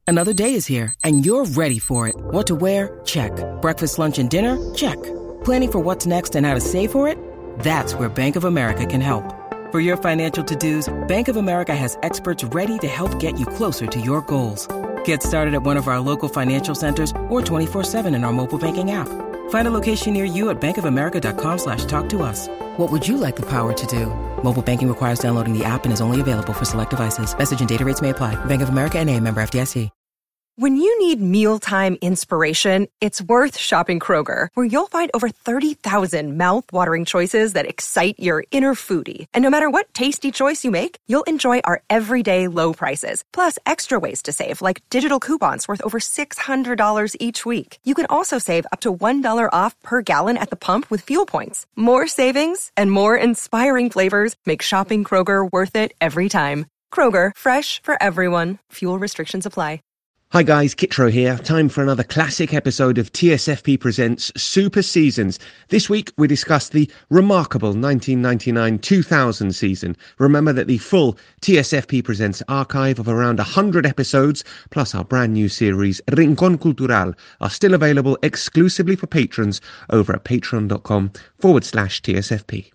Another day is here, and you're ready for it. What to wear? Check. Breakfast, lunch, and dinner? Check. Planning for what's next and how to save for it? That's where Bank of America can help. For your financial to-dos, Bank of America has experts ready to help get you closer to your goals. Get started at one of our local financial centers or 24/7 in our mobile banking app. Find a location near you at bankofamerica.com/talktous. What would you like the power to do? Mobile banking requires downloading the app and is only available for select devices. Message and data rates may apply. Bank of America N.A., member FDIC. When you need mealtime inspiration, it's worth shopping Kroger, where you'll find over 30,000 mouth-watering choices that excite your inner foodie. And no matter what tasty choice you make, you'll enjoy our everyday low prices, plus extra ways to save, like digital coupons worth over $600 each week. You can also save up to $1 off per gallon at the pump with fuel points. More savings and more inspiring flavors make shopping Kroger worth it every time. Kroger, fresh for everyone. Fuel restrictions apply. Hi guys, Kitro here. Time for another classic episode of TSFP Presents Super Seasons. This week we discuss the remarkable 1999-2000 season. Remember that the full TSFP Presents archive of around 100 episodes, plus our brand new series Rincón Cultural, are still available exclusively for patrons over at patreon.com/TSFP.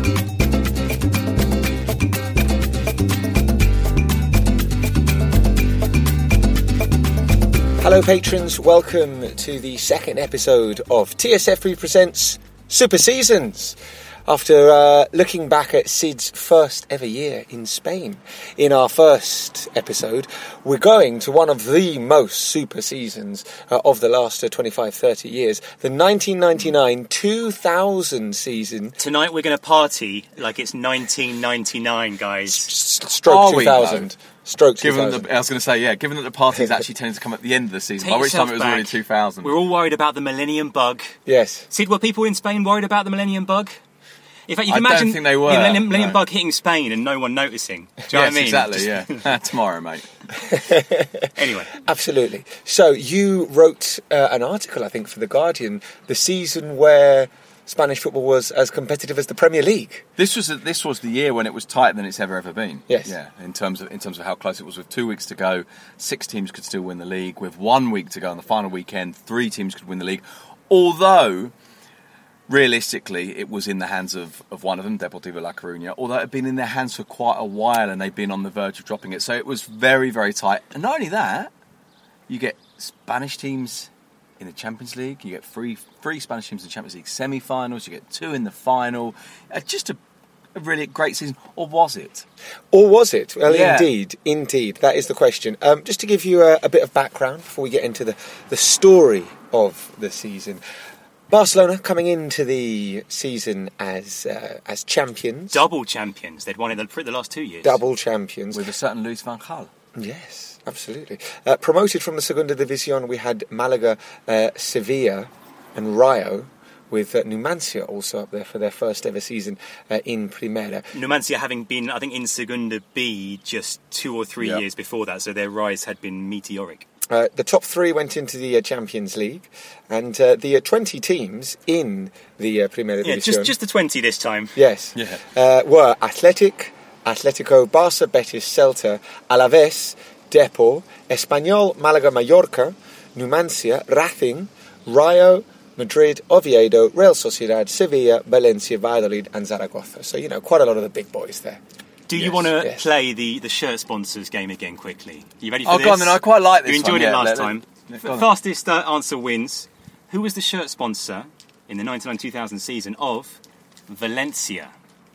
Hello patrons, welcome to the second episode of TSFP Presents Super Seasons. After looking back at Sid's first ever year in Spain, in our first episode, we're going to one of the most super seasons of the last 25-30 years, the 1999-2000 season. Tonight we're going to party like it's 1999, guys. Stroke 2000. Stroke 2000. I was going to say, yeah, given that the parties actually tend to come at the end of the season, by which time it was already 2000. We're all worried about the Millennium Bug. Yes. Sid, were people in Spain worried about the Millennium Bug? In fact, you can imagine don't think they were. The Millennium Bug hitting Spain and no one noticing. Do you know what I mean? Exactly, yeah. Tomorrow, mate. Anyway. Absolutely. So you wrote an article, I think, for The Guardian, the season where Spanish football was as competitive as the Premier League. This was the year when it was tighter than it's ever been. Yes. Yeah. In terms of how close it was. With 2 weeks to go, 6 teams could still win the league. With 1 week to go on the final weekend, 3 teams could win the league. Although, realistically, it was in the hands of one of them, Deportivo La Coruña. Although it had been in their hands for quite a while, and they'd been on the verge of dropping it. So it was very, very tight. And not only that, you get Spanish teams in the Champions League, you get three Spanish teams in the Champions League semi-finals, you get 2 in the final. Just a really great season. Or was it? Or was it? Well, yeah. Indeed. That is the question. Just to give you a bit of background before we get into the story of the season. Barcelona coming into the season as champions. Double champions. They'd won it the last 2 years. Double champions. With a certain Luis van Gaal. Yes. Absolutely. Promoted from the Segunda División, we had Malaga, Sevilla and Rayo, with Numancia also up there for their first ever season in Primera. Numancia having been, I think, in Segunda B just 2 or 3 years before that, so their rise had been meteoric. The top 3 went into the Champions League, and the 20 teams in the Primera División... Yeah, just the 20 this time. Yes. Yeah. Were Atletico, Barça, Betis, Celta, Alavés, Depor, Espanyol, Malaga, Mallorca, Numancia, Racing, Rayo, Madrid, Oviedo, Real Sociedad, Sevilla, Valencia, Valladolid and Zaragoza. So, quite a lot of the big boys there. Do you want to play the shirt sponsors game again quickly? Are you ready for this? Oh, go on then. I quite like this. You enjoyed it last time. Fastest answer wins. Who was the shirt sponsor in the 1999-2000 season of Valencia?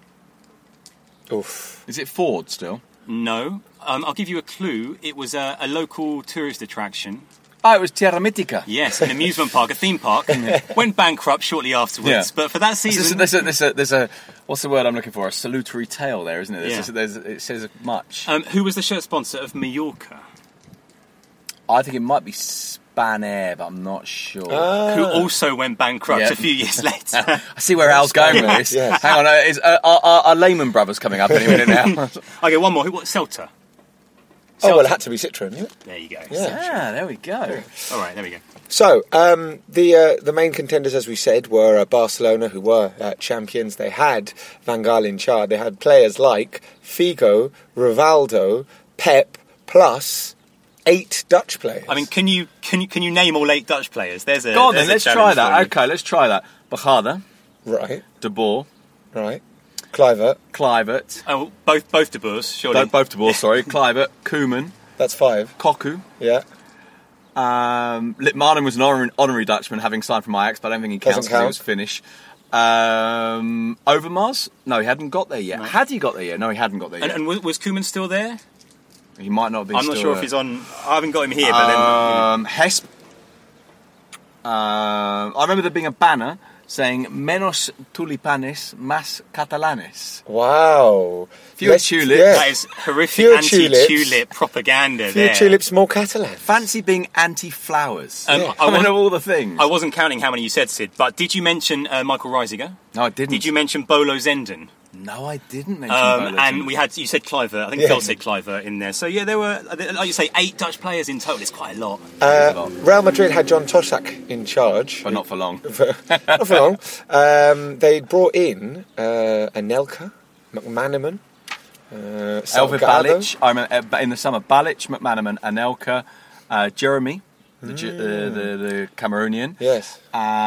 Oof. Is it Ford still? No. I'll give you a clue. It was a local tourist attraction. Oh, it was Tierra Mítica. Yes, an amusement park, a theme park. Went bankrupt shortly afterwards. Yeah. But for that season... There's a what's the word I'm looking for? A salutary tale there, isn't it? Yeah. It says much. Who was the shirt sponsor of Mallorca? I think it might be Spanair, but I'm not sure. Who also went bankrupt a few years later. I see where Al's going with this. Yes. Hang on, are Lehman Brothers coming up any minute now? Okay, one more. Who? What? Celta. Oh, well, it had to be Citroën, yeah? There you go. Yeah, there we go. All right, there we go. So, the main contenders, as we said, were Barcelona, who were champions. They had Van Gaal in charge. They had players like Figo, Rivaldo, Pep, plus 8 Dutch players. I mean, can you name all 8 Dutch players? There's a Go on there's then, a let's try challenge that. for you. Okay, let's try that. Bachada, Right, De Boer, right. Kluivert, Kluivert. Oh, both De Boers, surely. Both De Boer, sorry. Kluivert, Koeman, that's 5. Cocu. Yeah, Litmanen was an honorary Dutchman, having signed from Ajax, but I don't think he counts Doesn't because he count. was Finnish. Overmars? No, he hadn't got there yet. No. Had he got there yet? No, he hadn't got there yet. And was Koeman still there? He might not have been I'm not still sure if there. he's on. I haven't got him here, but then. Hesp. I remember there being a banner saying "Menos tulipanes, más catalanes." wow. Fewer tulips. yeah. That is horrific Fewer tulips. anti-tulip propaganda Few there. tulips, more Catalan. Fancy being anti-flowers. Yeah. One of all the things. I wasn't counting how many you said, Sid, but did you mention Michael Reisiger? No, I didn't. Did you mention Bolo Zenden? No, I didn't mention Bolo. And you said Kluivert. I think Yeah. Phil said Kluivert in there. So yeah, there were, like you say, 8 Dutch players in total. It's quite a lot. Real Madrid had John Tosak in charge. But not for long. Not for long. They brought in Anelka, McManaman, Elvis Salgado. Balic. I remember in the summer, Balic, McManaman, Anelka, Jeremy, the Cameroonian. Yes.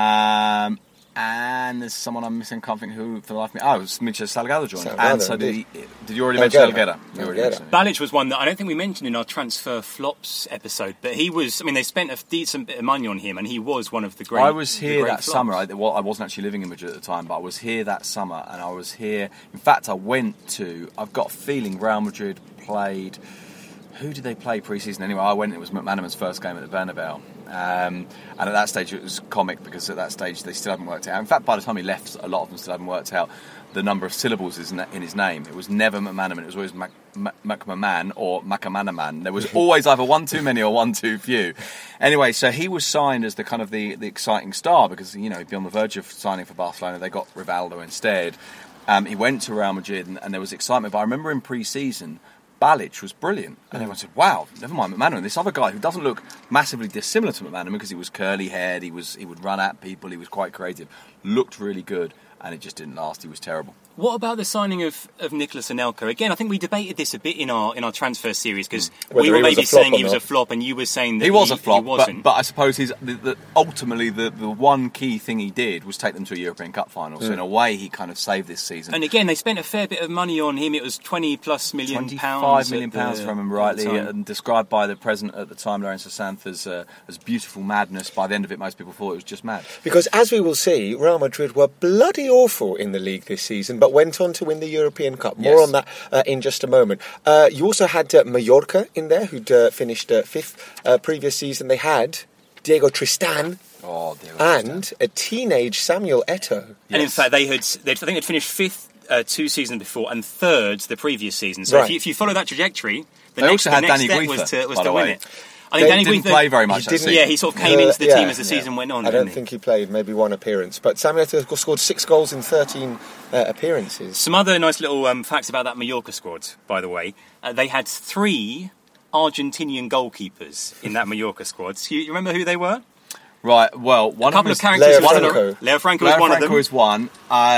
And there's someone I'm missing, can't think who for the life of me. Oh, it was Mitchell Salgado joined. Salgado, And so indeed. did you already mention Helguera. Helguera? You already mentioned it. Balic was one that I don't think we mentioned in our transfer flops episode, but he was. I mean, they spent a decent bit of money on him, and he was one of the great. I was here the great that flops. summer. I wasn't actually living in Madrid at the time, but I was here that summer, and I was here. In fact, I've got a feeling Real Madrid played. Who did they play pre-season anyway? I went. It was McManaman's first game at the Bernabeu, and at that stage it was comic because at that stage they still haven't worked out. In fact, by the time he left, a lot of them still haven't worked out the number of syllables in his name. It was never McManaman. It was always McMahon or Macamanaman. There was always either one too many or one too few. Anyway, so he was signed as the kind of the exciting star because he'd be on the verge of signing for Barcelona. They got Rivaldo instead. He went to Real Madrid and there was excitement. But I remember in pre-season, Balic was brilliant. And everyone said, wow, never mind McManaman. This other guy who doesn't look massively dissimilar to McManaman because he was curly-haired, he would run at people, he was quite creative, looked really good, and it just didn't last. He was terrible. What about the signing of Nicolas Anelka? Again, I think we debated this a bit in our transfer series because Whether we were he was maybe a flop saying or he was not. a flop, and you were saying that He was a flop, He wasn't. but I suppose ultimately the one key thing he did was take them to a European Cup final. So in a way, he kind of saved this season. And again, they spent a fair bit of money on him. It was £20+ million. £25 million, if I remember at the rightly, time. and described by the president at the time, Lorenzo Sanz, as beautiful madness. By the end of it, most people thought it was just mad. Because as we will see, Real Madrid were bloody awful in the league this season, but went on to win the European Cup. More Yes. on that in just a moment. You also had Mallorca in there, who'd finished 5th previous season. They had Diego Tristan Oh, dear. and a teenage Samuel Eto'o. And in fact, I think they'd finished 5th 2 seasons before and 3rd the previous season. So Right. if you follow that trajectory, the They next also had step Danny was Guifa, to by the win way. it. I think They Danny didn't Guifa play very much He that didn't- season. Yeah, he sort of came into the yeah, team as the yeah. season went on. I didn't don't he? think he played, maybe one appearance. But Samuel Eto'o scored 6 goals in 13 appearances. Some other nice little facts about that Mallorca squad, by the way. They had 3 Argentinian goalkeepers in that Mallorca squad. So you remember who they were? Right, well, one A couple of of them is... characters. Leo One of Franco. them- Leo Franco Leo was one of Franco them. is one.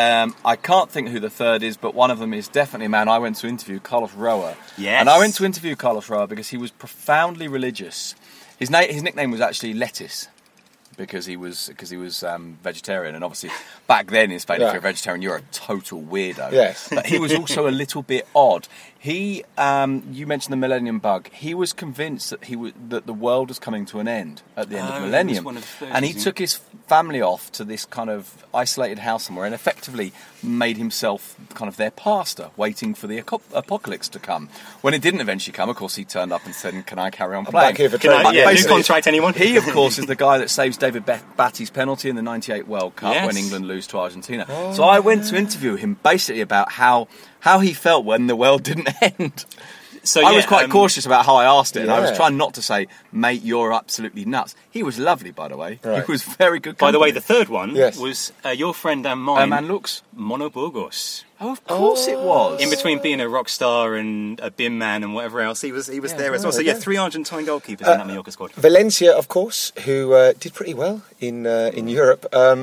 I can't think who the third is, but one of them is definitely a man I went to interview, Carlos Roa. Yes. And I went to interview Carlos Roa because he was profoundly religious. His nickname was actually Lettuce because he was vegetarian, and obviously back then in Spain, if Yeah. you're a vegetarian, you're a total weirdo. Yes. But he was also a little bit odd. He, you mentioned the Millennium Bug. He was convinced that the world was coming to an end at the end of Oh, the he millennium, was one of those, and he was he? took his family off to this kind of isolated house somewhere, and effectively made himself kind of their pastor, waiting for the apocalypse to come. When it didn't eventually come, of course, he turned up and said, "Can I carry on I'm playing?" back here for Can I- training. yeah, new Basically, contract, anyone? He, of course, is the guy that saves David Batty's penalty in the '98 World Cup Yes. when England lose to Argentina. So I went to interview him basically about how he felt when the world didn't end. So I yeah, was quite cautious about how I asked it, and I was Yeah. trying not to say, "Mate, you're absolutely nuts." He was lovely, by the way. Right. He was very good. By the way, company. the third one Yes. was your friend and mine, man looks. Mono Burgos. Oh, of course it was. In between being a rock star and a bin man and whatever else, he was there as well. So yeah, 3 Argentine goalkeepers in that Mallorca squad. Valencia, of course, who did pretty well in Europe,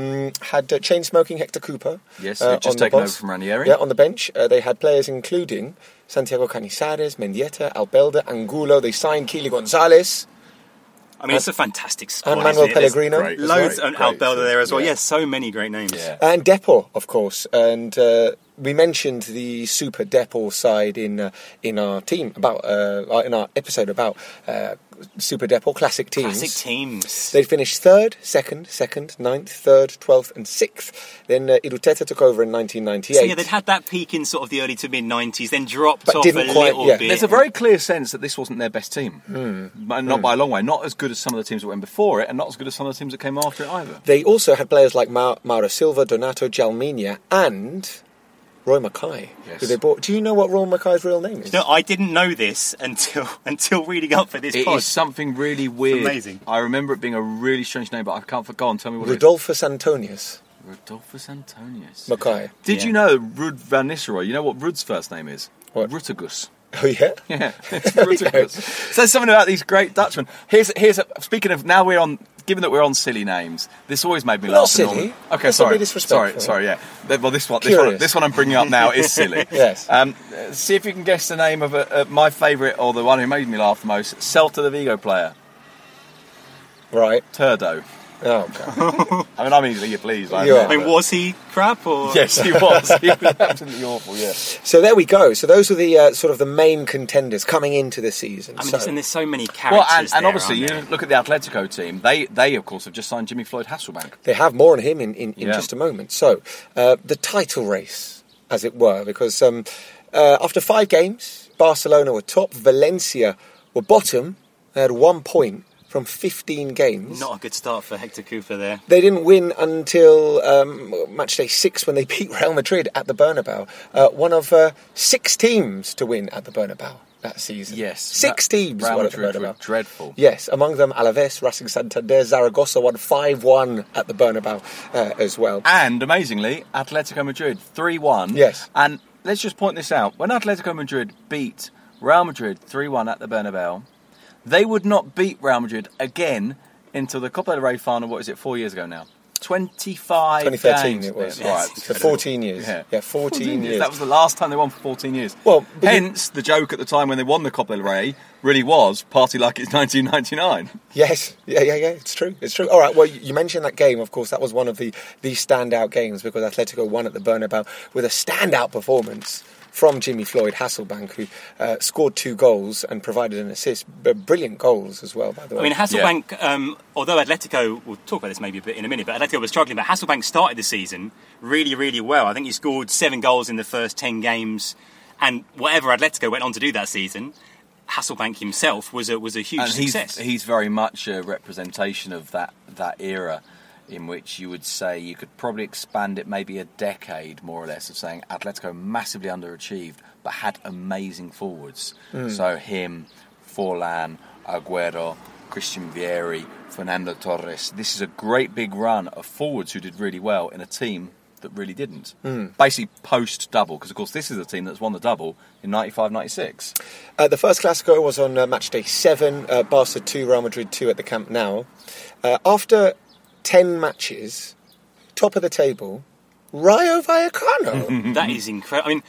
had chain-smoking Hector Cooper. Yes, on just the taken box. over from Ranieri. Yeah, on the bench. They had players including Santiago Canizares, Mendieta, Albelda, Angulo. They signed Keely Gonzalez. I mean, it's a fantastic squad. And Manuel isn't it? Pellegrino. Great. Loads Great, and Albelda there as well. yeah. Yes, so many great names. Yeah. And Depor, of course. And we mentioned the Super Depor side in our team in our episode about Super Depor classic teams. Classic teams. They finished 3rd, 2nd, 9th, 3rd, 12th, and 6th. Then Iruteta took over in 1998. So yeah, they'd had that peak in sort of the early to mid 90s, then dropped But off didn't a quite- little yeah. bit. There's a very clear sense that this wasn't their best team. Not by a long way. Not as good as some of the teams that went before it, and not as good as some of the teams that came after it either. They also had players like Mauro Silva, Donato Jalminia, and Roy Mackay, Yes. who they bought. Do you know what Roy Mackay's real name is? No, I didn't know this until reading up for this It pod. is something really weird. amazing. I remember it being a really strange name, but I can't. Go on, tell me what Rodolphus Antonius it is. Rodolphus Antonius. Mackay. Did Yeah. you know Rud van Nistelrooy? You know what Rud's first name is? What? Ruttegus. Oh yeah. Yeah, it's Ruttegus. Says something about these great Dutchmen. Here's speaking of now we're on. Given that we're on silly names, this always made me Not laugh. silly. Okay, Let's not sorry. be disrespectful. Sorry, yeah. Well, this one Curious. I'm bringing up now is silly. Yes. See if you can guess the name of my favourite, or the one who made me laugh the most, Celta de Vigo player, Right. Turdo. Oh, okay. I mean, I'm easily pleased. You are. I mean, was he crap or? Yes, he was. He was absolutely awful. Yeah. So there we go. So those are the sort of the main contenders coming into the season. I mean, So- and there's so many characters Well, and there, obviously, aren't you there? look at the Atletico team. They of course have just signed Jimmy Floyd Hasselbank. They have more on him in Yeah. just a moment. So, the title race, as it were, because after 5 games, Barcelona were top, Valencia were bottom. They had 1 point from 15 games. Not a good start for Hector Cooper there. They didn't win until match day 6 when they beat Real Madrid at the Bernabeu. One of 6 teams to win at the Bernabeu that season. Yes, 6 teams Real won at the Madrid were Bernabeu. dreadful. Yes, among them Alaves, Racing Santander, Zaragoza won 5-1 at the Bernabeu as well. And amazingly, Atletico Madrid 3-1. Yes. And let's just point this out: when Atletico Madrid beat Real Madrid 3-1 at the Bernabeu, they would not beat Real Madrid again until the Copa del Rey final. What is it? 4 years ago now. 25 2013 games. it was. Right. So 14 years. Yeah. Yeah, 14 years. That was the last time they won for 14 years. Well, but hence the joke at the time when they won the Copa del Rey really was party like it's 1999. Yes, yeah, it's true. All right, well, you mentioned that game, of course, that was one of the standout games because Atletico won at the Bernabeu with a standout performance from Jimmy Floyd Hasselbank, who scored 2 goals and provided an assist. Brilliant goals as well, by the way. I mean, Hasselbank, although Atletico, we'll talk about this maybe a bit in a minute, but Atletico was struggling, but Hasselbank started the season really, really well. I think he scored 7 goals in the first 10 games, and whatever Atletico went on to do that season, Hasselbank himself was a huge And success. he's very much a representation of that era, in which you would say you could probably expand it maybe a decade more or less of saying Atletico massively underachieved but had amazing forwards. So him, Forlan, Aguero, Christian Vieri, Fernando Torres. This is a great big run of forwards who did really well in a team that really didn't. Basically post-double, because of course this is a team that's won the double in 95-96. The first Clásico was on match day 7, Barca 2, Real Madrid 2 at the Camp Nou. After 10 matches, top of the table, Rayo Vallecano. That is incredible. I mean,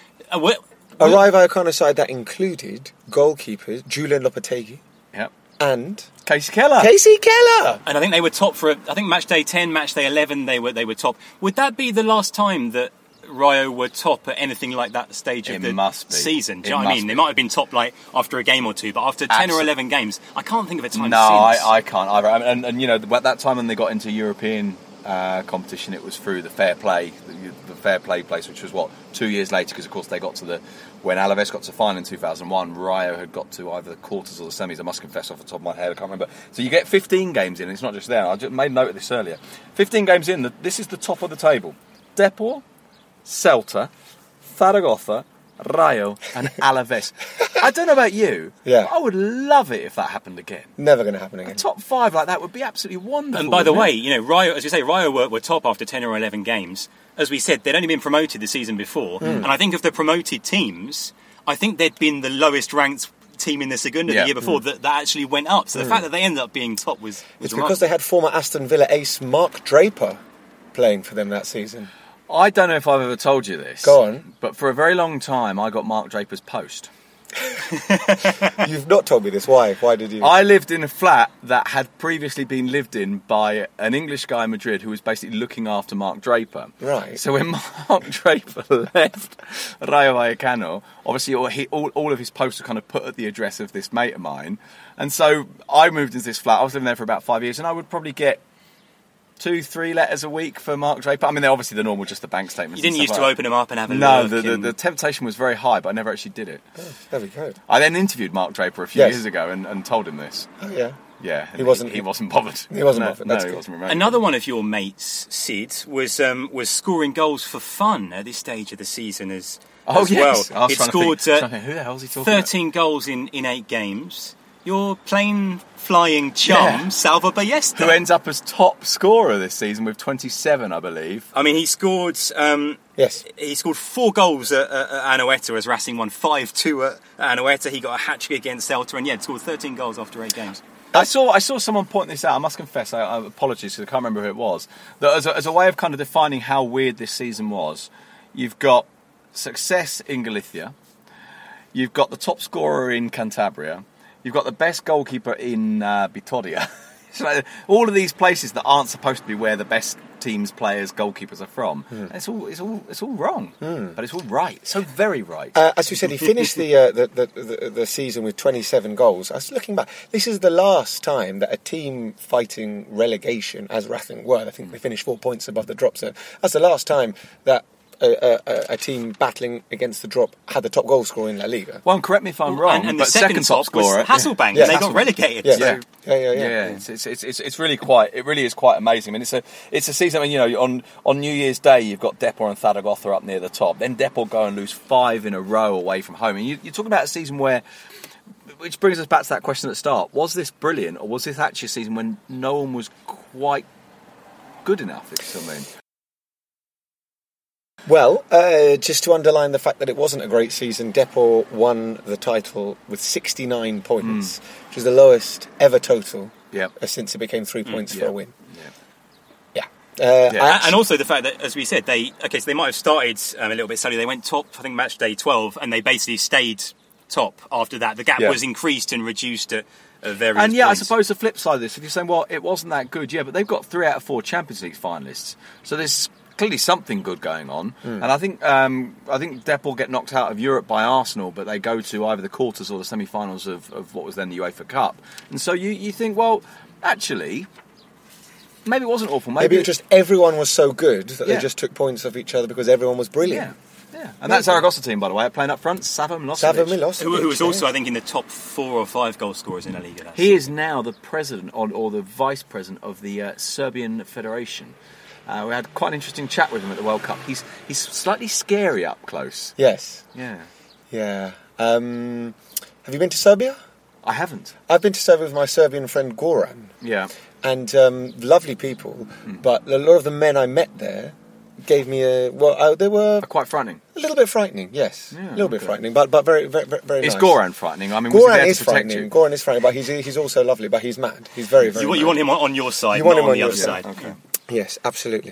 A Rayo Vallecano side that included goalkeepers Julian Lopetegui Yep. and Casey Keller. Casey Keller. and I think they were top for, I think match day 10, match day 11, they were top. Would that be the last time that Rayo were top at anything like that stage of It the must be. season? Do It you know what I must mean? be. They might have been top like after a game or two, but after 10 or 11 games, I can't think of a time No, since. I can't either. I mean, and you know, at that time when they got into European competition, it was through the fair play place, which was 2 years later, because of course they got to when Alaves got to final in 2001, Rayo had got to either the quarters or the semis. I must confess off the top of my head, I can't remember. So you get 15 games in, it's not just there. I just made note of this earlier. 15 games in, this is the top of the table. Depor, Celta, Zaragoza, Rayo and Alaves. I don't know about you, Yeah. but I would love it if that happened again. Never going to happen again. Top 5 like that would be absolutely wonderful. And by the wouldn't way, it? you know, Rayo, as we say, Rayo were top after 10 or 11 games. As we said, they'd only been promoted the season before. And I think of the promoted teams, I think they'd been the lowest ranked team in the Segunda Yeah. the year before that actually went up. So the fact that they ended up being top was It's remarkable. because they had former Aston Villa ace Mark Draper playing for them that season. I don't know if I've ever told you this. Go on. But for a very long time, I got Mark Draper's post. You've not told me this. Why? Why did you? I lived in a flat that had previously been lived in by an English guy in Madrid who was basically looking after Mark Draper. Right. So when Mark Draper left Rayo Vallecano, obviously all of his posts were kind of put at the address of this mate of mine. And so I moved into this flat. I was living there for about 5 years, and I would probably get 2-3 letters a week for Mark Draper. I mean, they're obviously the normal, just the bank statements. You didn't used to open them up and have a no, look? No, the temptation was very high, but I never actually did it. Oh, there we go. I then interviewed Mark Draper a few years ago and told him this. Oh, yeah. Yeah, He wasn't bothered. He wasn't bothered. That's he good. wasn't remotely. Another one of your mates, Sid, was scoring goals for fun at this stage of the season as well. I was It trying scored to think, who the hell is he talking 13 goals in 8 games. Your plain flying chum, Salva Ballesta. Who ends up as top scorer this season with 27, I believe. I mean, he scored. Yes. He scored 4 goals at Anoeta as Racing won 5-2 at Anoeta. He got a hat-trick against Celta and scored 13 goals after 8 games. I saw someone point this out. I must confess, I apologies because I can't remember who it was. That as a way of kind of defining how weird this season was, you've got success in Galicia, you've got the top scorer in Cantabria, you've got the best goalkeeper in Vitoria. So all of these places that aren't supposed to be where the best teams, players, goalkeepers are from. It's all wrong, but it's all right. So very right. As you said, he finished the season with 27 goals. I was looking back. This is the last time that a team fighting relegation, as Racing were, I think they finished 4 points above the drop zone. That's the last time that a team battling against the drop had the top goal scorer in La Liga. Well, correct me if I'm wrong, and but the second top scorer was Hasselbank, Yeah. and they got relegated. Yeah. So. Yeah. It's really quite. It really is quite amazing. I mean, it's a season. I mean, on New Year's Day, you've got Depor and Zaragoza up near the top. Then Depor go and lose 5 in a row away from home. And you're talking about a season where, which brings us back to that question at the start: was this brilliant, or was this actually a season when no one was quite good enough? If you know what I mean. Well, just to underline the fact that it wasn't a great season, Depor won the title with 69 points, which is the lowest ever total since it became 3 points for a win. And also the fact that, as we said, so they might have started a little bit slowly. They went top, I think, match day 12, and they basically stayed top after that. The gap was increased and reduced at various points. I suppose the flip side of this, if you're saying, well, it wasn't that good, but they've got 3 out of 4 Champions League finalists. So there's clearly something good going on, and I think Depor get knocked out of Europe by Arsenal, but they go to either the quarters or the semi-finals of what was then the UEFA Cup. And so you think, well, actually, maybe it wasn't awful. Maybe it just everyone was so good that they just took points off each other because everyone was brilliant. Yeah. And that Zaragoza team, by the way, playing up front, Sava Milosevic. Who was also, I think, in the top 4 or 5 goal scorers in La Liga. He is now the president or the vice president of the Serbian Federation. We had quite an interesting chat with him at the World Cup. He's slightly scary up close. Yes. Yeah. Have you been to Serbia? I haven't. I've been to Serbia with my Serbian friend Goran. Yeah. And lovely people, but a lot of the men I met there gave me they were quite frightening. A little bit frightening, yes. A little bit frightening, but very, very, very nice. Is Goran frightening? I mean, Goran is frightening. Goran is frightening, but he's also lovely, but he's mad. He's very, very mad. You want him on your side, not on the other side. Okay. Yes, absolutely.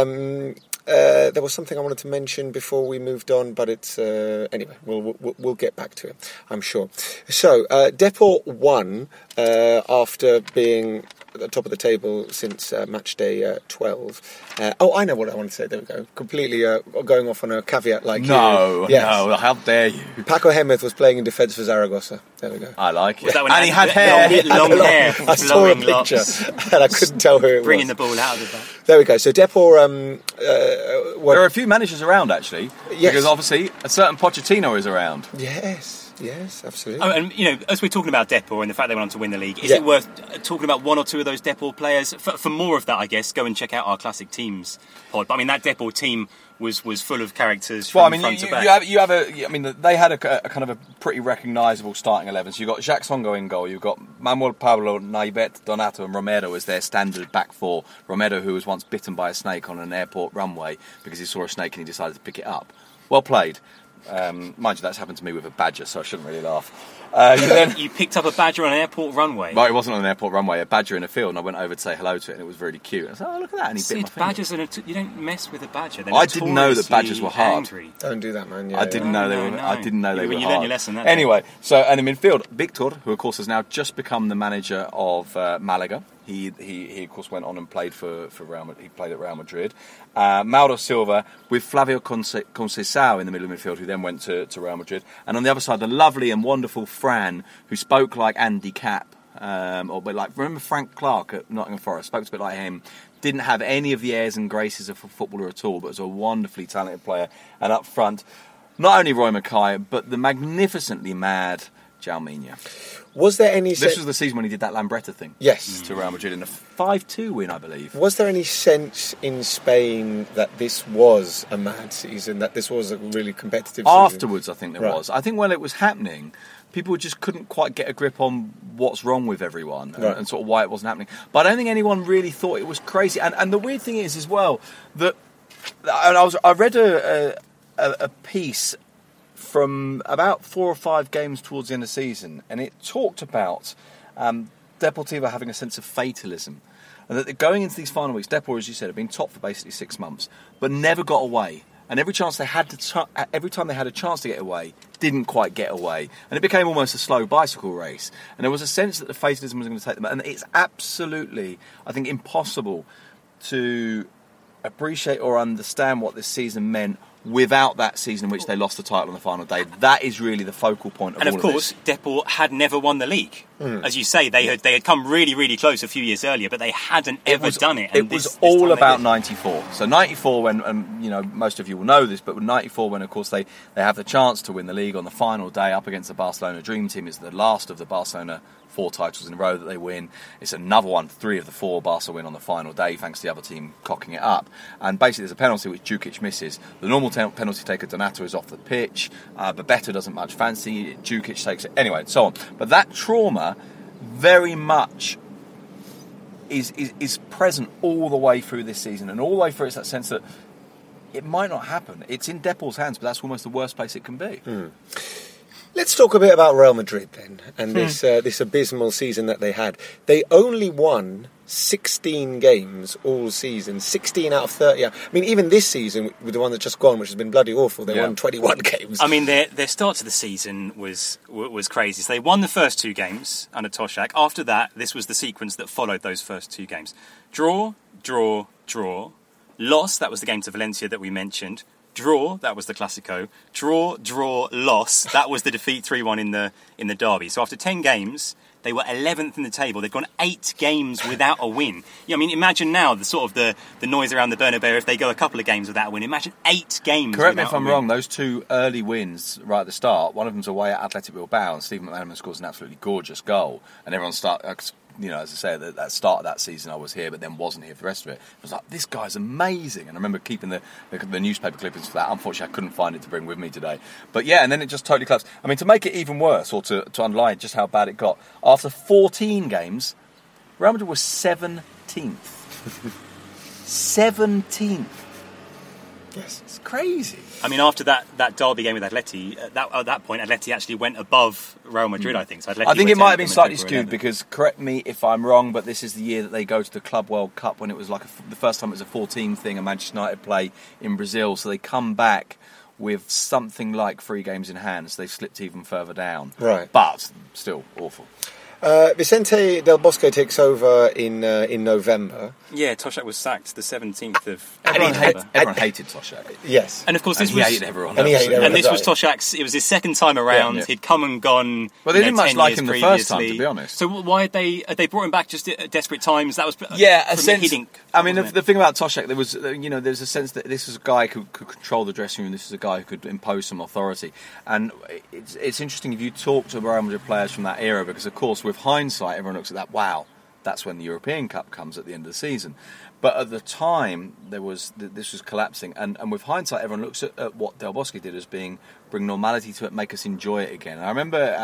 There was something I wanted to mention before we moved on, but it's anyway. We'll get back to it, I'm sure. So Depor won after being at the top of the table since match day 12. I know what I want to say. There we go. Completely going off on a caveat like no, how dare you? Paco Gémez was playing in defence for Zaragoza. There we go. I like it. And he had hair. Long hair. I saw a picture and I couldn't tell who it was. Bringing the ball out of the back. There we go. So Depor... there are a few managers around, actually. Yes. Because obviously a certain Pochettino is around. Yes, absolutely. Oh, and as we're talking about Depor and the fact they went on to win the league, is it worth talking about one or two of those Depor players? For more of that, I guess, go and check out our Classic Teams pod. But I mean, that Depor team was full of characters from front to back. They had a kind of a pretty recognisable starting 11. So you've got Jacques Songo in goal, you've got Manuel Pablo, Naibet, Donato and Romero as their standard back four. Romero, who was once bitten by a snake on an airport runway because he saw a snake and he decided to pick it up. Well played. Mind you, that's happened to me with a badger, so I shouldn't really laugh. You picked up a badger on an airport runway. Well, it wasn't on an airport runway, a badger in a field, and I went over to say hello to it, and it was really cute. I was like, oh, look at that, and he bit my finger. Badgers you don't mess with a badger. I didn't know that badgers were hard. Angry. Don't do that, man. I didn't know they were. I didn't know they were You hard. learned your lesson. Anyway, so and in midfield, Victor, who of course has now just become the manager of Malaga. He of course went on and played for Real Madrid. He played at Real Madrid. Mauro Silva with Flavio Conceição in the middle of midfield, who then went to Real Madrid. And on the other side, the lovely and wonderful Fran, who spoke like Andy Capp, or a bit like, remember Frank Clark at Nottingham Forest? Spoke a bit like him. Didn't have any of the airs and graces of a footballer at all, but was a wonderfully talented player. And up front, not only Roy Mackay, but the magnificently mad Jalminha. Was there any... This was the season when he did that Lambretta thing. Yes. To Real Madrid in a 5-2 win, I believe. Was there any sense in Spain that this was a mad season, that this was a really competitive season? Afterwards, I think there was. I think while it was happening, people just couldn't quite get a grip on what's wrong with everyone and sort of why it wasn't happening. But I don't think anyone really thought it was crazy. And the weird thing is as well, that I read a piece from about 4 or 5 games towards the end of the season, and it talked about Deportivo having a sense of fatalism, and that going into these final weeks, Depor, as you said, had been top for basically 6 months, but never got away. And every time they had a chance to get away, didn't quite get away, and it became almost a slow bicycle race. And there was a sense that the fatalism was going to take them, and it's absolutely, I think, impossible to appreciate or understand what this season meant without that season in which they lost the title on the final day. That is really the focal point of all of this. And of course, Depor had never won the league. As you say, they had come really, really close a few years earlier, but they hadn't ever done it. And it was all about 94. So 94, when most of you will know this, but 94, when of course they have the chance to win the league on the final day up against the Barcelona Dream Team. It's the last of the Barcelona 4 titles in a row that they win. It's another one, 3 of the 4 Barca win on the final day, thanks to the other team cocking it up. And basically, there's a penalty which Djukic misses. The normal penalty taker, Donato, is off the pitch. Bebeto doesn't much fancy. Djukic takes it. Anyway, and so on. But that trauma very much is present all the way through this season. And all the way through, it's that sense that it might not happen. It's in Depor's hands, but that's almost the worst place it can be. Let's talk a bit about Real Madrid then, and this abysmal season that they had. They only won 16 games all season, 16 out of 30. I mean, even this season, with the one that's just gone, which has been bloody awful, they won 21 games. I mean, their start to the season was crazy. So they won the first 2 games under Toshak. After that, this was the sequence that followed those first 2 games. Draw, draw, draw. Loss, that was the game to Valencia that we mentioned. Draw, that was the Clásico. Draw, draw, loss, that was the defeat 3-1 in the derby. So after 10 games, they were 11th in the table. They've gone 8 games without a win. I mean, imagine now the noise around the Bernabeu if they go a couple of games without a win. Imagine 8 games. Correct me if I'm wrong. Those 2 early wins right at the start. One of them's away at Athletic Bilbao, and Stephen McManaman scores an absolutely gorgeous goal, and everyone starts. As I say, at that start of that season I was here, but then wasn't here for the rest of it. I was like, this guy's amazing. And I remember keeping the newspaper clippings for that. Unfortunately, I couldn't find it to bring with me today. But yeah, and then it just totally collapsed. I mean, to make it even worse, or to underline just how bad it got, after 14 games, Real Madrid was 17th. 17th. Yes. It's crazy. I mean, after that derby game with Atleti, at that point, Atleti actually went above Real Madrid, I think. So I think it might have been slightly skewed because, correct me if I'm wrong, but this is the year that they go to the Club World Cup when it was like the first time it was a 14 thing, and Manchester United play in Brazil. So they come back with something like 3 games in hand, so they slipped even further down. Right. But still awful. Vicente Del Bosque takes over in November. Yeah, Toshak was sacked the 17th of Everyone November. hated Toshak. Yes. And of course, He hated everyone. And this was Toshak's. It was his second time around. Yeah. He'd come and gone. Well, they didn't much 10 like years him the previously. first time, to be honest. So why had they brought him back just at desperate times? That was The thing about Toshak, there was there's a sense that this was a guy who could control the dressing room. This is a guy who could impose some authority. And it's interesting if you talk to Real Madrid players from that era, because of course with hindsight, everyone looks at that. Wow, that's when the European Cup comes at the end of the season. But at the time, this was collapsing, and with hindsight, everyone looks at what Del Bosque did as bring normality to it, make us enjoy it again. And I remember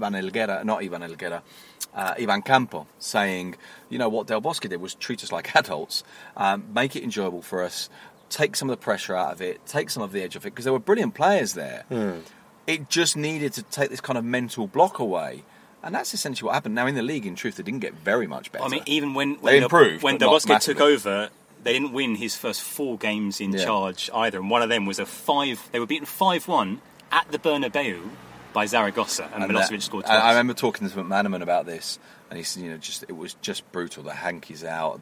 Ivan Campo saying, what Del Bosque did was treat us like adults, make it enjoyable for us, take some of the pressure out of it, take some of the edge off it, because there were brilliant players there. it just needed to take this kind of mental block away. And that's essentially what happened. Now, in the league, in truth, they didn't get very much better. I mean, even when they improved, when Del Bosque took over, they didn't win his first 4 games in charge either. And one of them was they were beaten 5-1 at the Bernabeu by Zaragoza, and Milosevic scored twice. I remember talking to McManaman about this, and he said, it was just brutal. The hankies out,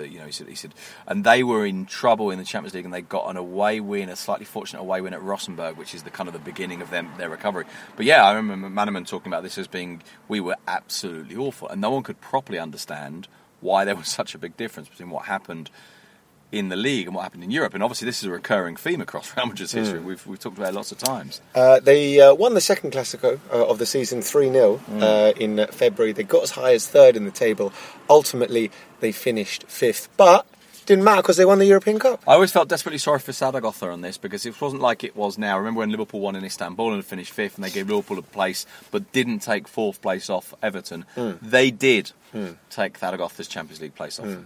he said, and they were in trouble in the Champions League, and they got an away win, a slightly fortunate away win at Rosenborg, which is the kind of the beginning of their recovery. But yeah, I remember McManaman talking about this as being, we were absolutely awful, and no one could properly understand why there was such a big difference between what happened in the league and what happened in Europe. And obviously this is a recurring theme across Real Madrid's history. We've talked about it lots of times. They won the second Clásico of the season 3-0 in February. They got as high as third in the table. Ultimately, they finished 5th. But didn't matter because they won the European Cup. I always felt desperately sorry for Zaragoza on this, because it wasn't like it was now. I remember when Liverpool won in Istanbul and finished 5th, and they gave Liverpool a place but didn't take 4th place off Everton. They did take Zaragoza's Champions League place off.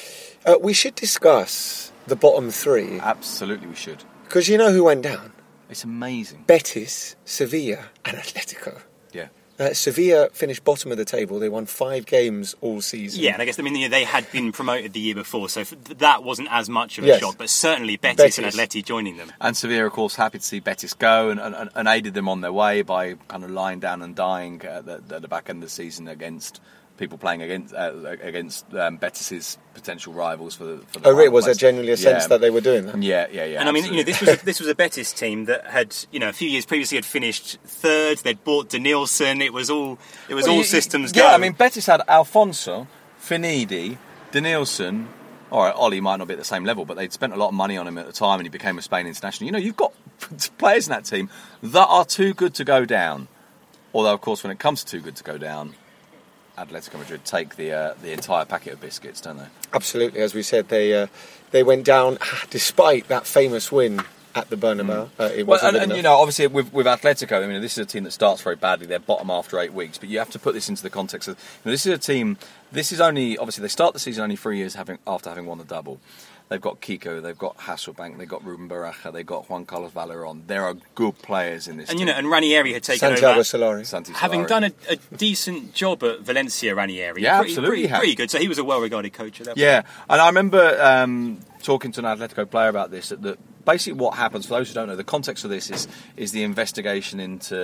We should discuss the bottom 3. Absolutely we should. Because you know who went down? It's amazing. Betis, Sevilla and Atletico. Yeah. Sevilla finished bottom of the table. They won 5 games all season. Yeah, and I guess they had been promoted the year before, so that wasn't as much of a shock. But certainly Betis and Atleti joining them. And Sevilla, of course, happy to see Betis go and aided them on their way by kind of lying down and dying at the back end of the season against people playing against Betis's potential rivals for the Oh, really? Was there genuinely a sense that they were doing that? Yeah. And I mean, this was a Betis team that had, a few years previously had finished 3rd. They'd bought Denilson. It was all systems go. Yeah, I mean, Betis had Alfonso, Finidi, Denilson. All right, Oli might not be at the same level, but they'd spent a lot of money on him at the time, and he became a Spain international. You've got players in that team that are too good to go down. Although, of course, when it comes to too good to go down, Atletico Madrid take the entire packet of biscuits, don't they? Absolutely. As we said, they went down despite that famous win at the Bernabeu. It wasn't obviously with Atletico, I mean, this is a team that starts very badly. They're bottom after 8 weeks, but you have to put this into the context of this is a team. This is only obviously they start the season only 3 years after having won the double. They've got Kiko, they've got Hasselbank, they've got Ruben Baraja, they've got Juan Carlos Valeron. There are good players in this team. And Ranieri had taken Santiago over. Solari. Having done a decent job at Valencia, Ranieri. Yeah, absolutely. Pretty good. So he was a well-regarded coach at that point. Yeah, and I remember talking to an Atletico player about this, that basically what happens, for those who don't know, the context of this is the investigation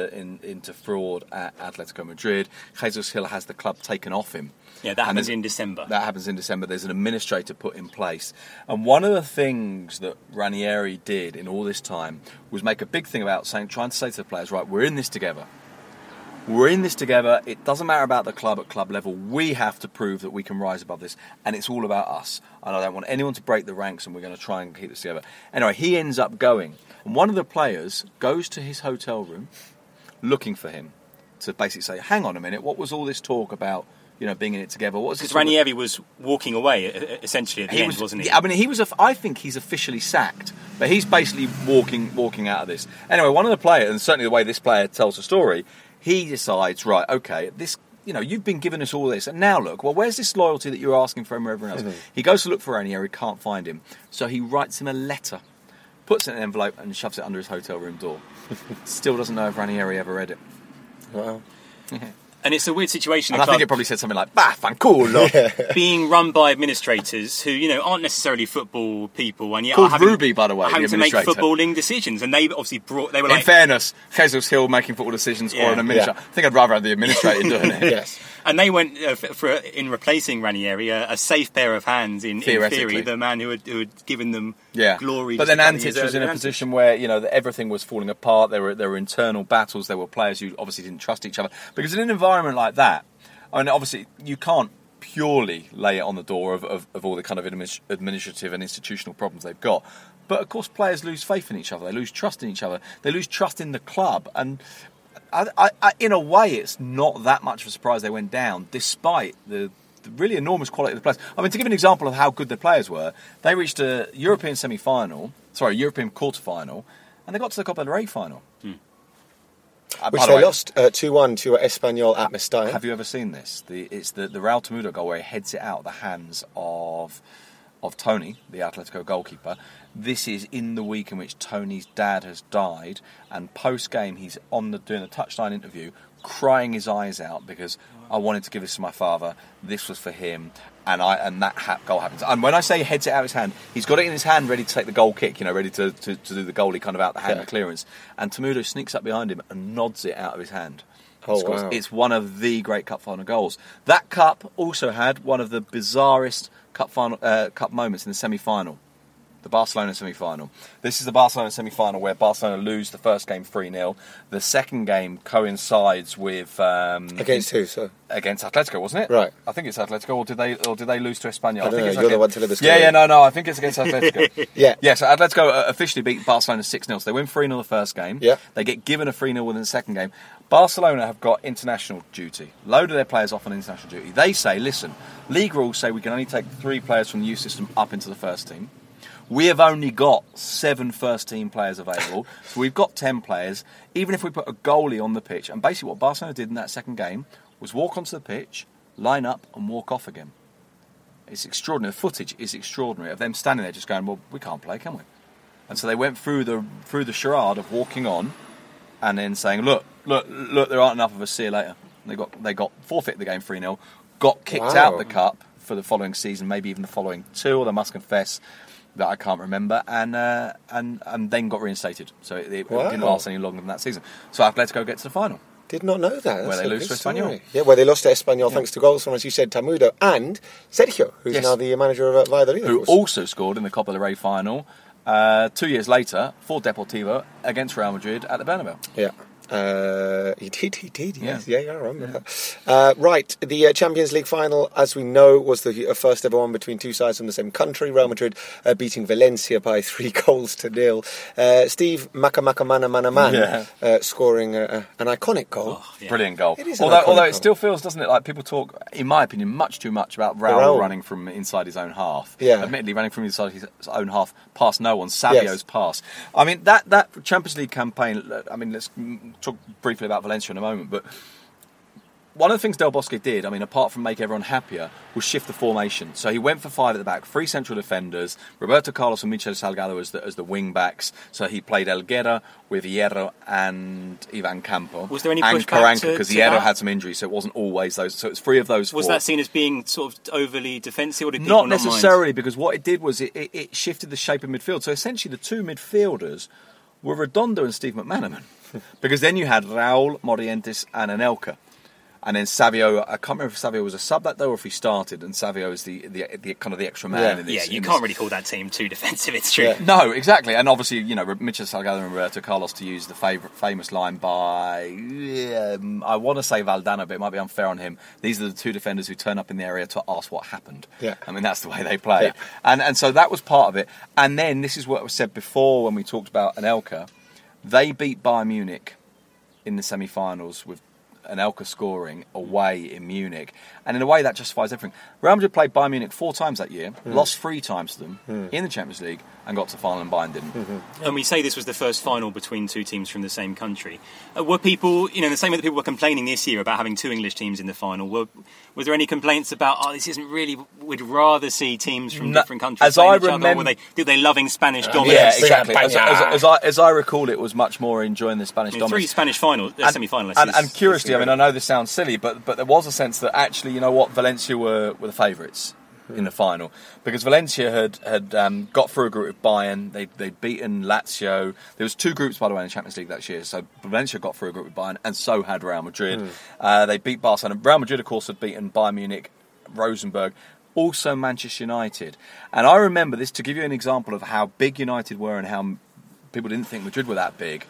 into fraud at Atletico Madrid. Jesus Gil has the club taken off him. Yeah, that happens in December. There's an administrator put in place. And one of the things that Ranieri did in all this time was make a big thing about trying to say to the players, right, we're in this together. It doesn't matter about the club at club level. We have to prove that we can rise above this. And it's all about us. And I don't want anyone to break the ranks, and we're going to try and keep this together. Anyway, he ends up going. And one of the players goes to his hotel room looking for him to basically say, hang on a minute, what was all this talk about, being in it together? Because Ranieri was walking away, essentially, at the end, wasn't he? I mean, I think he's officially sacked, but he's basically walking out of this. Anyway, one of the players, and certainly the way this player tells the story, he decides, right, okay, this, you've been giving us all this, and now look, well, where's this loyalty that you're asking from everyone else? Mm-hmm. He goes to look for Ranieri, can't find him, so he writes him a letter, puts it in an envelope, and shoves it under his hotel room door. Still doesn't know if Ranieri ever read it. Wow. And it's a weird situation. And I think it probably said something like, bah, fanculo. Being run by administrators who, aren't necessarily football people. And yet called Ruby, by the way, having the to make footballing decisions. And they obviously they were like... In fairness, Jesus Gil making football decisions or an administrator. Yeah. I think I'd rather have the administrator doing it. Yes. And they went in replacing Ranieri, a safe pair of hands in theory, the man who had given them glory. But then Antic was in a position where everything was falling apart. There were internal battles. There were players who obviously didn't trust each other. Because in an environment like that, I mean, obviously you can't purely lay it on the door of all the kind of administrative and institutional problems they've got. But of course, players lose faith in each other. They lose trust in each other. They lose trust in the club. And I, in a way, it's not that much of a surprise they went down, despite the really enormous quality of the players. I mean, to give an example of how good their players were, they reached a European quarter-final, and they got to the Copa del Rey final. Which they lost 2-1 to Espanyol at Mestalla. Have you ever seen this? It's the Raul Temudo goal where he heads it out of the hands of... of Tony, the Atletico goalkeeper. This is in the week in which Tony's dad has died, and post-game he's doing a touchline interview, crying his eyes out because I wanted to give this to my father. This was for him, and that goal happens. And when I say heads it out of his hand, he's got it in his hand, ready to take the goal kick. Ready to do the goalie kind of out the hand clearance. And Temudo sneaks up behind him and nods it out of his hand. Oh, wow. It's one of the great cup final goals. That cup also had one of the bizarrest cup moments in the semi-final. The Barcelona semi-final. This is the Barcelona semi-final where Barcelona lose the first game 3-0. The second game coincides with against who? So against Atletico, wasn't it? Right. I think it's Atletico, or did they lose to Espanyol? I don't know. It's You're the one to live the story. No. I think it's against Atletico. Yeah. So Atletico officially beat Barcelona 6-0. So they win 3-0 the first game. Yeah. They get given a 3-0 win in the second game. Barcelona have got international duty. Load of their players off on international duty. They say, listen, league rules say we can only take 3 players from the youth system up into the first team. We have only got 7 first-team players available, so we've got 10 players. Even if we put a goalie on the pitch, and basically what Barcelona did in that second game was walk onto the pitch, line up, and walk off again. It's extraordinary. The footage is extraordinary of them standing there just going, well, we can't play, can we? And so they went through the charade of walking on, and then saying, look, there aren't enough of us. See you later. They got forfeit the game 3-0, got kicked out the cup for the following season, maybe even the following 2. Or they must confess that I can't remember, and then got reinstated. So it didn't last any longer than that season. So Atletico get to the final. Did not know that. Where they lose to Espanyol. Yeah, where they lost to Espanyol thanks to goals from, as you said, Temudo and Sergio, who's now the manager of Valladolid. Who also scored in the Copa del Rey final 2 years later for Deportivo against Real Madrid at the Bernabeu. Yeah. He did, yes. Yeah, I remember that. Right, the Champions League final, as we know, was the first ever one between 2 sides from the same country. Real Madrid beating Valencia by 3-0. Steve Manaman scoring an iconic goal. Oh, yeah. Brilliant goal. It is although it still feels, doesn't it, like people talk, in my opinion, much too much about Raul running from inside his own half. Yeah. Admittedly, running from inside his own half past no one. Savio's pass. I mean, that Champions League campaign, I mean, let's talk briefly about Valencia in a moment, but one of the things Del Bosque did, I mean, apart from make everyone happier, was shift the formation. So he went for 5 at the back, 3 central defenders, Roberto Carlos and Michel Salgado as the wing backs. So he played Elguera with Hierro and Ivan Campo. Was there any and pushback Carranca, because Hierro had some injuries, so it wasn't always those. So it's 3 of those 4. Was that seen as being sort of overly defensive, or did people not necessarily, mind? Because what it did was it shifted the shape of midfield. So essentially, the 2 midfielders were Redondo and Steve McManaman. Because then you had Raul, Morientes and Anelka. And then Savio, I can't remember if Savio was a sub that day or if he started, and Savio is the kind of the extra man in this. Yeah, you can't really call that team too defensive, it's true. Yeah. No, exactly. And obviously, you know, Michel Salgado and Roberto Carlos, to use the famous line by, I want to say Valdano, but it might be unfair on him. These are the 2 defenders who turn up in the area to ask what happened. Yeah. I mean, that's the way they play. Yeah. And so that was part of it. And then, this is what was said before when we talked about Anelka, they beat Bayern Munich in the semi-finals with Anelka scoring away in Munich, and in a way that justifies everything. Real Madrid played Bayern Munich 4 times that year, lost 3 times to them in the Champions League, and got to the final, and Bayern didn't. And we say this was the first final between 2 teams from the same country. Were people, in the same way that people were complaining this year about having 2 English teams in the final, was there any complaints about, this isn't really, we'd rather see teams from different countries as I remember, did they loving Spanish dominance? Yeah, exactly. As I recall, it was much more enjoying the Spanish dominance. 3 Spanish semi-finalists. And curiously, I mean, I know this sounds silly, but there was a sense that actually, you know what, Valencia were the favourites in the final, because Valencia had got through a group with Bayern. They'd beaten Lazio. There was 2 groups, by the way, in the Champions League that year. So Valencia got through a group with Bayern, and so had Real Madrid. They beat Barcelona. Real Madrid, of course, had beaten Bayern Munich, Rosenborg, also Manchester United. And I remember this to give you an example of how big United were and how people didn't think Madrid were that big.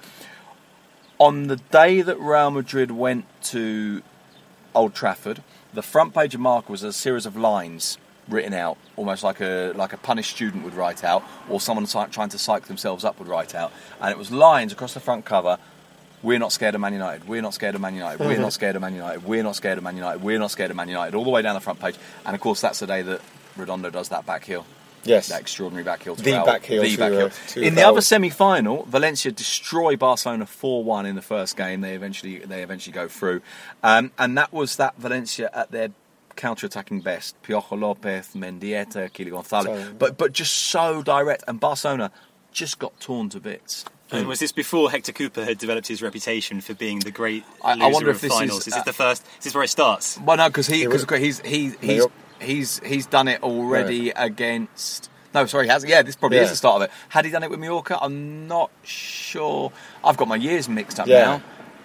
On the day that Real Madrid went to Old Trafford, the front page of Marca was a series of lines written out, almost like a punished student would write out, or someone trying to psych themselves up would write out. And it was lines across the front cover: we're not scared of Man United, we're not scared of Man United, we're not scared of Man United, we're not scared of Man United, we're not scared of Man United, all the way down the front page. And of course, that's the day that Redondo does that back heel. Yes. That extraordinary back heel to the Raul. Back heel. In the other semi-final, Valencia destroy Barcelona 4-1 in the first game. They eventually go through. And that was that Valencia at their counter-attacking best. Piojo Lopez, Mendieta, Kili Gonzalez. But just so direct. And Barcelona just got torn to bits. And was this before Hector Cooper had developed his reputation for being the great I loser wonder of if this finals? is Is this where it starts? Well, no, because he's done it already against. No, sorry, he has. Yeah, this probably is the start of it. Had he done it with Mallorca? I'm not sure. I've got my years mixed up now.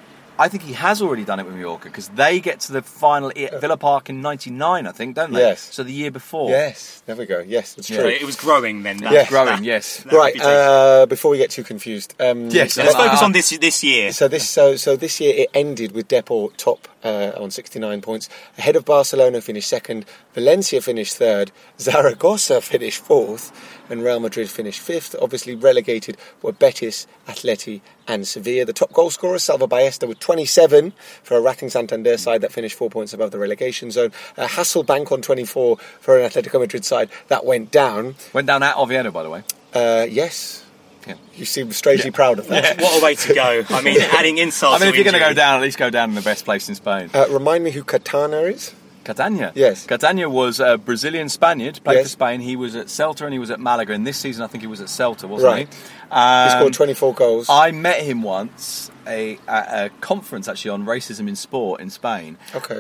I think he has already done it with Mallorca because they get to the final at Villa Park in '99, I think, don't they? Yes. So the year before. Yes, there we go. Yes, that's true. So it was growing then. Yes. Right. Before we get too confused, yes. Let's focus on this year. So this year it ended with Depor top on 69 points, ahead of Barcelona, finished second. Valencia finished third. Zaragoza finished fourth, and Real Madrid finished fifth. Obviously relegated were Betis, Atleti, and Sevilla. The top goal scorer, Salva Ballesta, with 27 for a Racing Santander side that finished 4 points above the relegation zone. Hasselbank on 24 for an Atletico Madrid side that went down. Went down at Oviedo, by the way. Yes. Yeah. You seem strangely proud of that. What a way to go. I mean, adding insults. If you're going to go down, at least go down in the best place in Spain. Remind me who Catana is? Catania. Yes. Catania was a Brazilian Spaniard, played for Spain. He was at Celta and he was at Malaga. And this season, I think he was at Celta, wasn't he? He scored 24 goals. I met him once at a conference, actually, on racism in sport in Spain. Okay.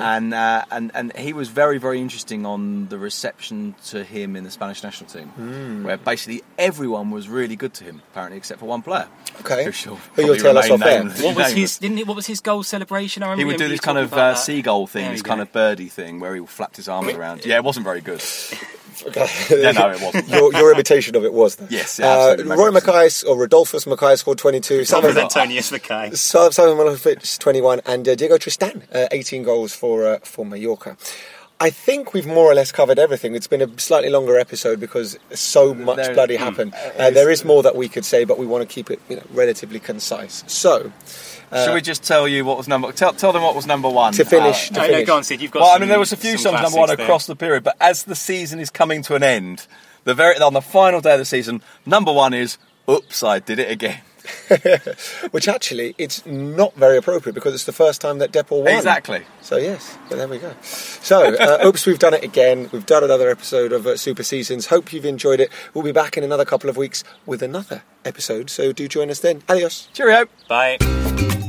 And he was very, very interesting on the reception to him in the Spanish national team, where basically everyone was really good to him, apparently, except for one player. Okay. Who you'll tell us off there. What was his goal celebration? I remember he would do this kind of seagull thing, this kind of birdie thing, where he flapped his arms around. Yeah, it wasn't very good. Okay. Yeah, no, it wasn't. Your imitation of it was that. Yes, absolutely. Roy Mackay, or Rodolphus Mackay, scored 22. Antonius Mackay. Simon Milosevic, 21. And Diego Tristan, 18 goals for Mallorca. I think we've more or less covered everything. It's been a slightly longer episode because so much bloody happened. There is more that we could say, but we want to keep it relatively concise. So... should we just tell you what was number... Tell them what was number one. To finish. No, go on, Sid. You've got there was a few songs number one across the period, but as the season is coming to an end, on the final day of the season, number one is, oops, I did it again. Which actually, it's not very appropriate because it's the first time that Depor won. Exactly. So yes, but there we go. So, oops, we've done it again. We've done another episode of Super Seasons. Hope you've enjoyed it. We'll be back in another couple of weeks with another episode, so do join us then. Adios. Cheerio. Bye.